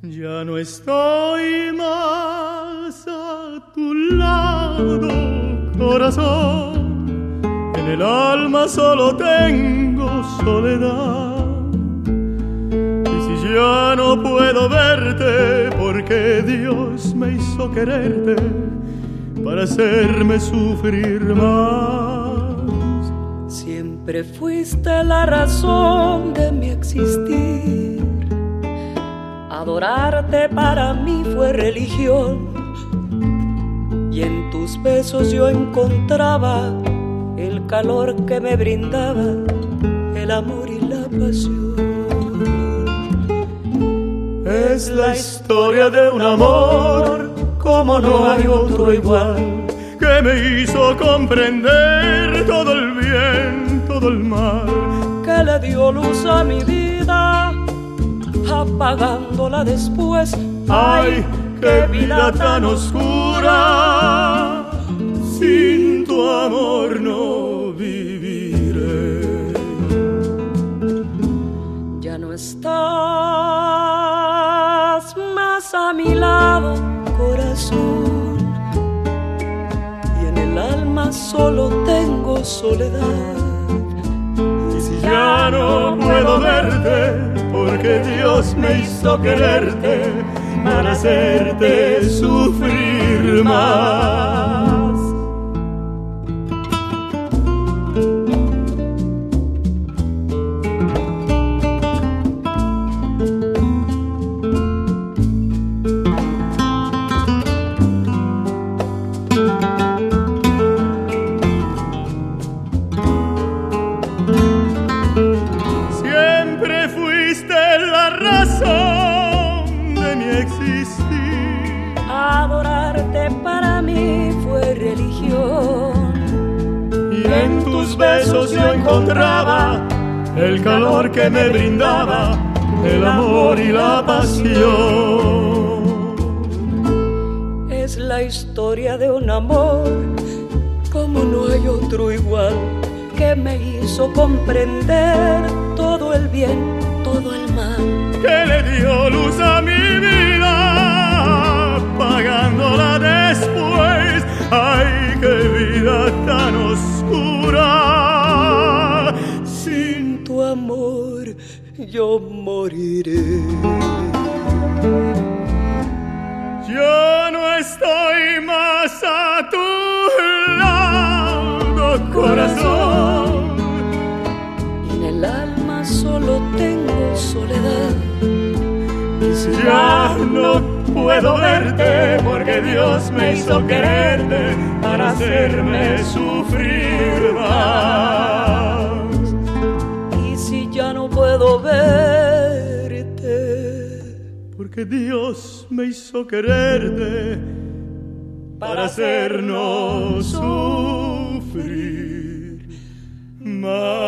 Ya no estoy más a tu lado, corazón. En el alma solo tengo soledad. Y si ya no puedo verte, porque Dios me hizo quererte para hacerme sufrir más. Siempre fuiste la razón de mi existir. Adorarte para mí fue religión, y en tus besos yo encontraba el calor que me brindaba el amor y la pasión. Es la historia de un amor como no hay otro igual, que me hizo comprender todo el bien, todo el mal, que le dio luz a mi vida, apagándola después. ¡Ay, qué vida tan oscura! Sin tu amor no viviré. Ya no estás más a mi lado, corazón, y en el alma solo tengo soledad. Y si ya no puedo verte, porque Dios me hizo quererte para hacerte sufrir más. Siempre fuiste la razón de mi existir. Adorarte para mí fue religión, Y en tus besos yo encontraba el calor que me brindaba el amor y la pasión. es la historia de un amor como no hay otro igual, que me hizo comprender todo el bien, todo el mal, que le dio luz a mi vida, apagándola después. ¡Ay, qué vida tan oscura! sin tu amor yo moriré. Yo no estoy más a tu lado, corazón. Y en el alma solo tengo soledad. Y si ya no puedo verte, porque Dios me hizo quererte para hacerme sufrir más. Y si ya no puedo verte, porque Dios me hizo quererte para hacernos sufrir más.